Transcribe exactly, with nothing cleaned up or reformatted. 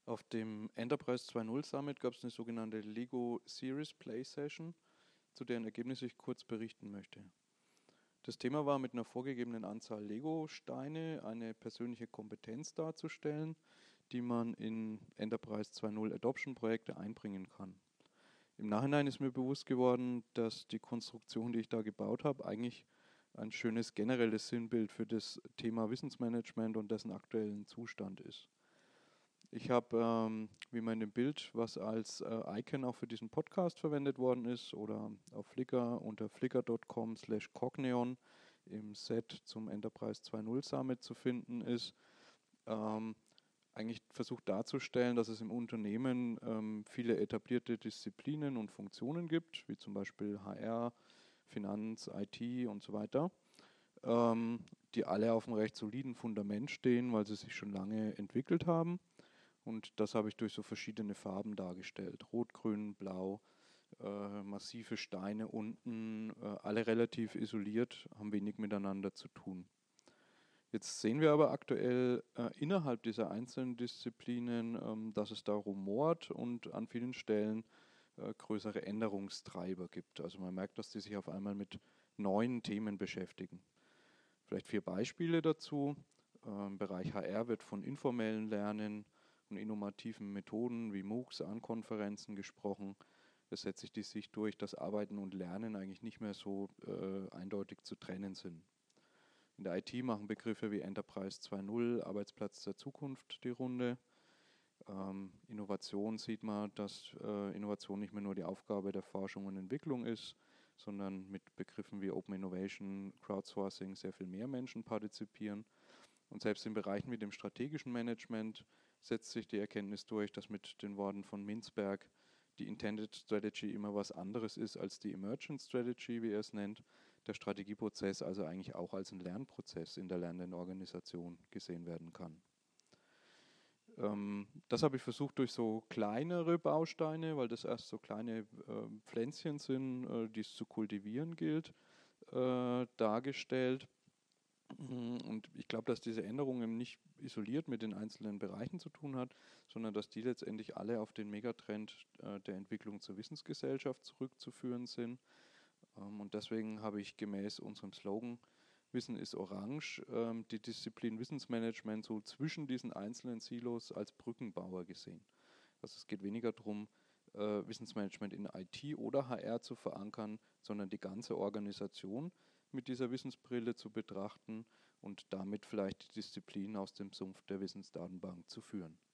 Auf dem Enterprise zwei Punkt null Summit gab es eine sogenannte Lego Series Play Session, zu deren Ergebnis ich kurz berichten möchte. Das Thema war, mit einer vorgegebenen Anzahl Lego-Steine eine persönliche Kompetenz darzustellen, die man in Enterprise zwei Punkt null Adoption-Projekte einbringen kann. Im Nachhinein ist mir bewusst geworden, dass die Konstruktion, die ich da gebaut habe, eigentlich ein schönes generelles Sinnbild für das Thema Wissensmanagement und dessen aktuellen Zustand ist. Ich habe, ähm, wie man in dem Bild, was als äh, Icon auch für diesen Podcast verwendet worden ist, oder auf Flickr unter flickr punkt com slash cogneon im Set zum Enterprise zwei Punkt null Summit zu finden ist, ähm, eigentlich versucht darzustellen, dass es im Unternehmen ähm, viele etablierte Disziplinen und Funktionen gibt, wie zum Beispiel H R, Finanz, I T und so weiter, ähm, die alle auf einem recht soliden Fundament stehen, weil sie sich schon lange entwickelt haben. Und das habe ich durch so verschiedene Farben dargestellt. Rot, Grün, Blau, äh, massive Steine unten, äh, alle relativ isoliert, haben wenig miteinander zu tun. Jetzt sehen wir aber aktuell äh, innerhalb dieser einzelnen Disziplinen, ähm, dass es da rumort und an vielen Stellen äh, größere Änderungstreiber gibt. Also man merkt, dass die sich auf einmal mit neuen Themen beschäftigen. Vielleicht vier Beispiele dazu. Äh, Im Bereich H R wird von informellen Lernen und innovativen Methoden wie MOOCs an Konferenzen gesprochen. Es setzt sich die Sicht durch, dass Arbeiten und Lernen eigentlich nicht mehr so äh, eindeutig zu trennen sind. In der I T machen Begriffe wie Enterprise zwei Punkt null, Arbeitsplatz der Zukunft die Runde. Ähm, Innovation sieht man, dass äh, Innovation nicht mehr nur die Aufgabe der Forschung und Entwicklung ist, sondern mit Begriffen wie Open Innovation, Crowdsourcing sehr viel mehr Menschen partizipieren. Und selbst in Bereichen wie dem strategischen Management setzt sich die Erkenntnis durch, dass mit den Worten von Mintzberg die Intended Strategy immer was anderes ist als die Emergent Strategy, wie er es nennt. Der Strategieprozess also eigentlich auch als ein Lernprozess in der lernenden Organisation gesehen werden kann. Ähm, das habe ich versucht durch so kleinere Bausteine, weil das erst so kleine äh, Pflänzchen sind, äh, die es zu kultivieren gilt, äh, dargestellt. Und ich glaube, dass diese Änderung eben nicht isoliert mit den einzelnen Bereichen zu tun hat, sondern dass die letztendlich alle auf den Megatrend äh, der Entwicklung zur Wissensgesellschaft zurückzuführen sind. Ähm, und deswegen habe ich gemäß unserem Slogan Wissen ist Orange ähm, die Disziplin Wissensmanagement so zwischen diesen einzelnen Silos als Brückenbauer gesehen. Also es geht weniger darum, äh, Wissensmanagement in I T oder H R zu verankern, sondern die ganze Organisation mit dieser Wissensbrille zu betrachten und damit vielleicht die Disziplin aus dem Sumpf der Wissensdatenbank zu führen.